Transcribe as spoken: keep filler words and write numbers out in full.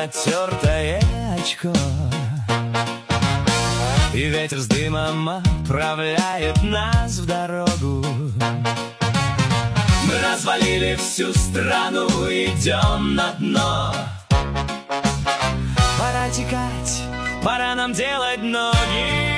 потертое очко, и ветер с дымом отправляет нас в дорогу. Мы развалили всю страну, идем на дно. Пора текать, пора нам делать ноги.